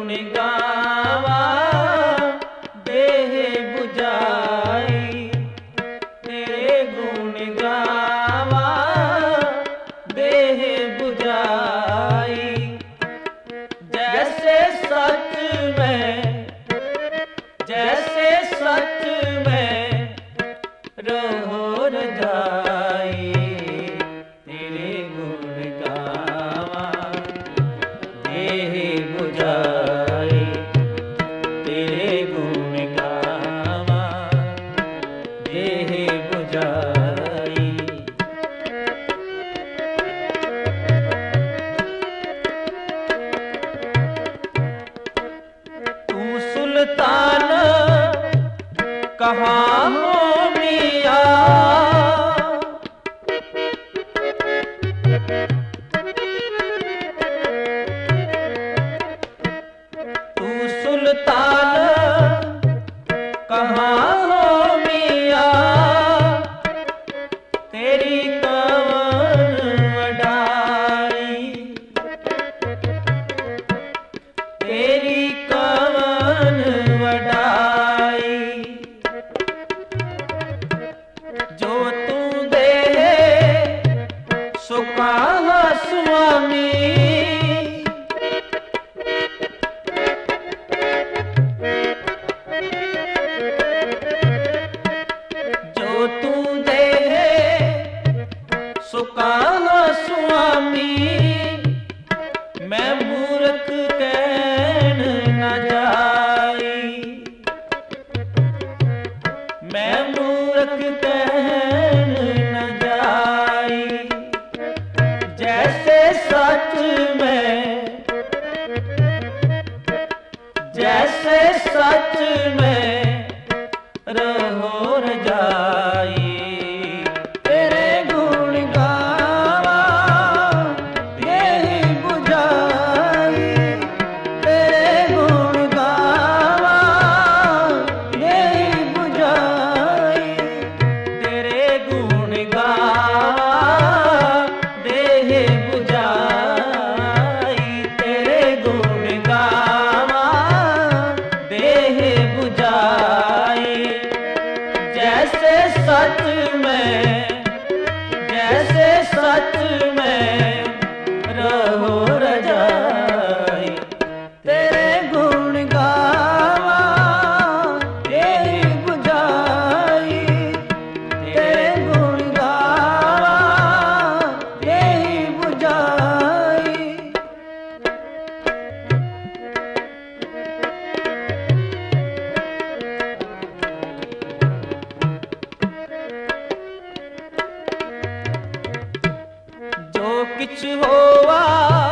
गावा देह बुझाई, तेरे गुण गावा देह बुझाई। जैसे सच में, जैसे सच में रहो रजाई, तेरे गुण गावा देह बुझाई, तेरे गुण गावा देह बुझाई। तू सुल्तान कहाँ हो मियां, तू सुल्तान कहाँ हो मियां, तेरी कवन वडाई, तेरी कवन वडाई। जो तू दे सो कहा स्वामी, जो तू दे सो कहा स्वामी। मैं मूर्ख कहन न जाई, मैं मूर्ख कहन न जाई। जैसे सच में, जैसे सच में रहो रजाई, तेरे गुण गावा देह बुझाई, तेरे गुण गावा देह बुझाई, तेरे गुण गावा देह बुझाई, तेरे गुण गावा देह बुझाई। जैसे सच में, जैसे सच में रहो रजाई, तेरे गुण गावा देह बुझाई, तेरे गुण गावा देह बुझाई। जो किछ होवा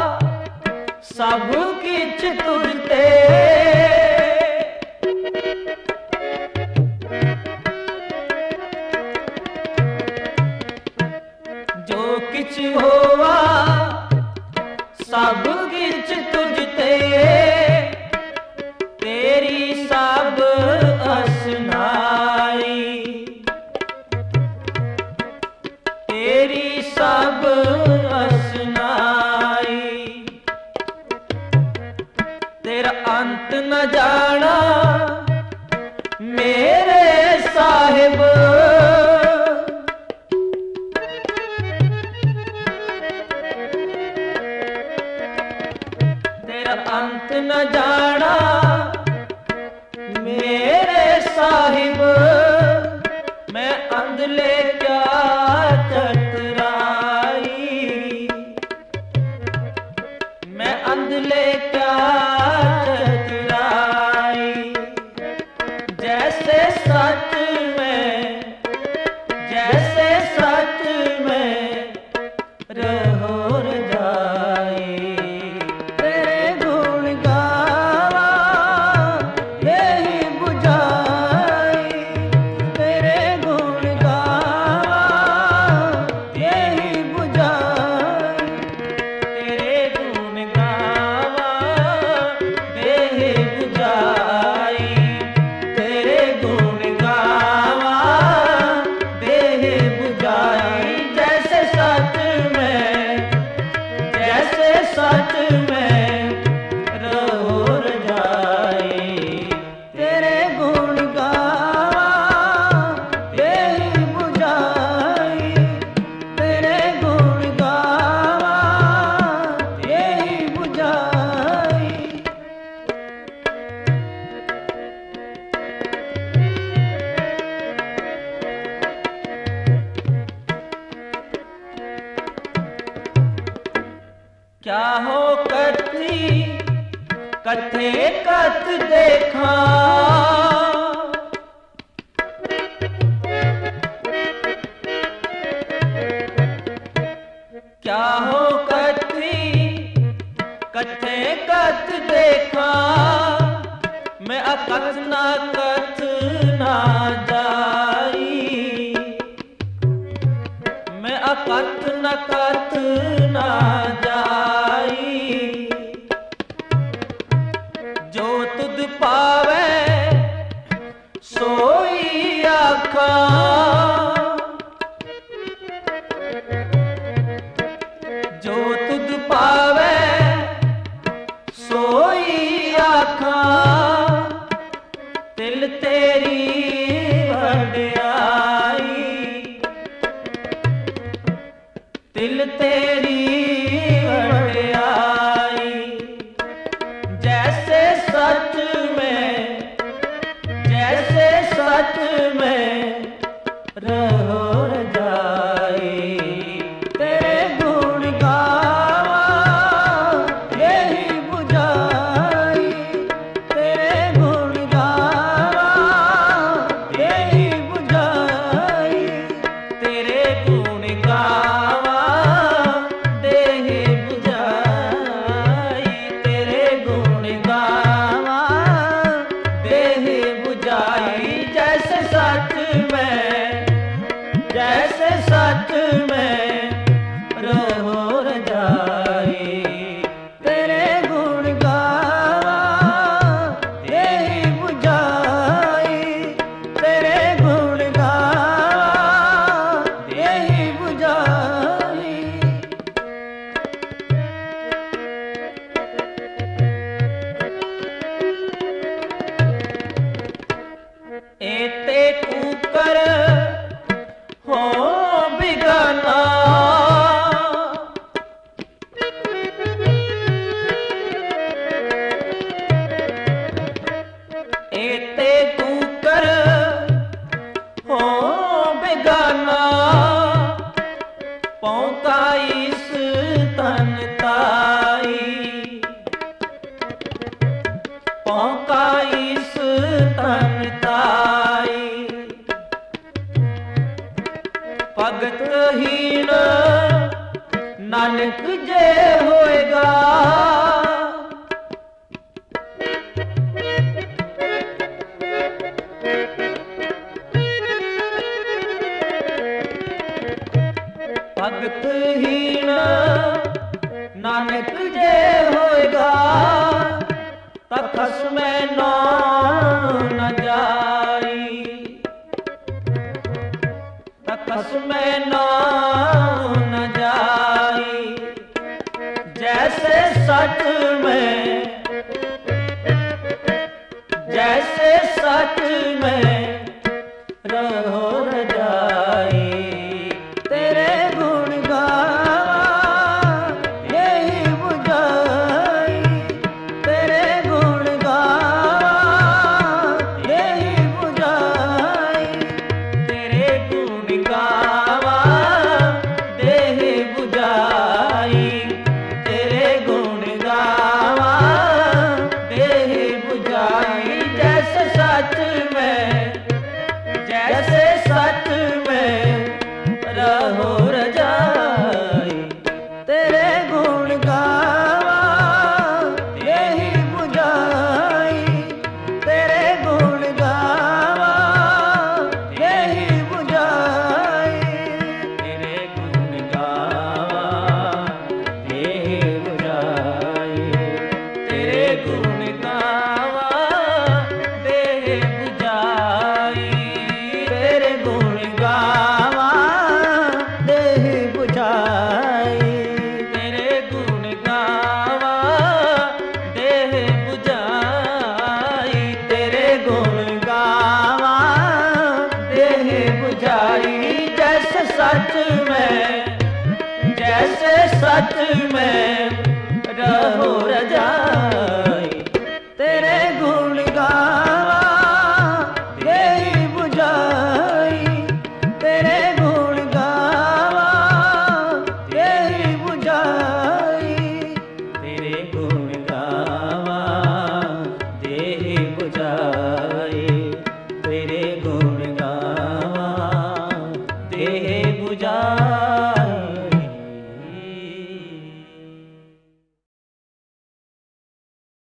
सब किछ तुझते, जो किछ होवा सब किछ तुझते, तेरी सब असनाई, तेरी सब असनाई। तेरा अंत न जाना मेरे साहिब, तेरा अंत न जाना मेरे साहिब। मैं अंधले क्या चतराई, मैं अंधले क्या चतराई। जैसे सच में, जैसे सच में रहो रजाई, तेरे गुण गावा देह बुझाई, तेरे गुण गावा देह बुझाई, तेरे गुण गावा देह बुझाई, तेरे गुण गावा देह बुझाई। जैसे सच में, जैसे सच में रहो रजाई। बुझाई। क्या हो कथी कथे कथ देखा, क्या हो कथी कथे कथ देखा, मैं अकथ ना जाई, मैं अकथ ना जाई। जो तुद पावे सोई आखा, जो तुद पावे सोई आखा, तिल तेरी वड्याई, तिल तेरी वड्याई। जैसे सच में, जैसे सच में रहो रजाई, तेरे गुण गावा यही बुझाई, तेरे गुण गावा यही बुझाई, तेरे गुण गावा यही बुझाई, तेरे गुण गावा यही बुझाई। जैसे सच में, जैसे सच में रहो रजाई, तेरे गुण गावा यही बुझाई, तेरे गुण गावा यही बुझाई। एते कुकर हो बिगाना, एते कुकर हो बिगाना, पौका इस तन ताई, पौका इस तन ताई। भगत हीन नानक जे होएगा, भगत हीन नानक जे होएगा, तखस में नौ न जाई, तखस में नौ न जाई। जैसे सच में, जैसे सच में रहो रजाई, तेरे गुण गावा यही बुझाई, तेरे गुण गावा यही बुझाई, तेरे गुण गावा यही बुझाई, तेरे गुण गावा यही बुझाई। जैसे सच में, जैसे सच में रहो रजाई, तेरे गुण गावा यही बुझाई, तेरे गुण गावा यही बुझाई, तेरे गुण गावा यही बुझाई, तेरे गुण गावा यही बुझाई, तेरे गुण गावा यही बुझाई, तेरे गुण गावा यही बुझाई, तेरे गुण गावा यही बुझाई। जैसे सच में, जैसे सच में रहो रजाई।